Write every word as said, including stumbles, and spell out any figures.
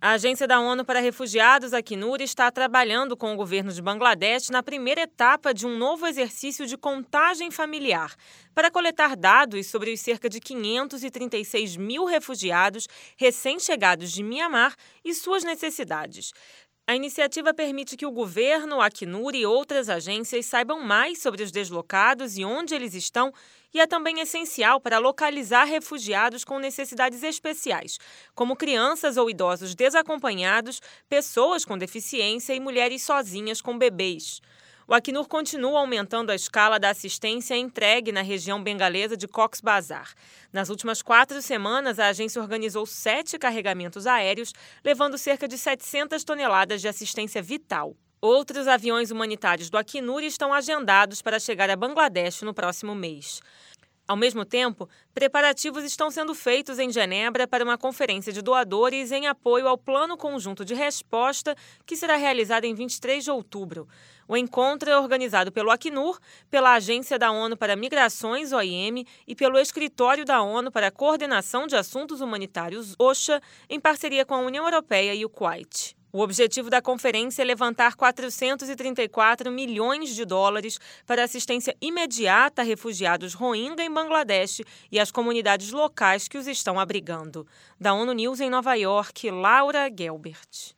A Agência da ONU para Refugiados, Acnur, está trabalhando com o governo de Bangladesh na primeira etapa de um novo exercício de contagem familiar, para coletar dados sobre os cerca de quinhentos e trinta e seis mil refugiados recém-chegados de Mianmar e suas necessidades. A iniciativa permite que o governo, a Acnur e outras agências saibam mais sobre os deslocados e onde eles estão, e é também essencial para localizar refugiados com necessidades especiais, como crianças ou idosos desacompanhados, pessoas com deficiência e mulheres sozinhas com bebês. O Acnur continua aumentando a escala da assistência entregue na região bengalesa de Cox's Bazar. Nas últimas quatro semanas, a agência organizou sete carregamentos aéreos, levando cerca de setecentas toneladas de assistência vital. Outros aviões humanitários do Acnur estão agendados para chegar a Bangladesh no próximo mês. Ao mesmo tempo, preparativos estão sendo feitos em Genebra para uma conferência de doadores em apoio ao Plano Conjunto de Resposta, que será realizado em vinte e três de outubro. O encontro é organizado pelo Acnur, pela Agência da ONU para Migrações, O I M, e pelo Escritório da ONU para a Coordenação de Assuntos Humanitários, OCHA, em parceria com a União Europeia e o Kuwait. O objetivo da conferência é levantar quatrocentos e trinta e quatro milhões de dólares para assistência imediata a refugiados Rohingya em Bangladesh e às comunidades locais que os estão abrigando. Da ONU News em Nova York, Laura Gelbert.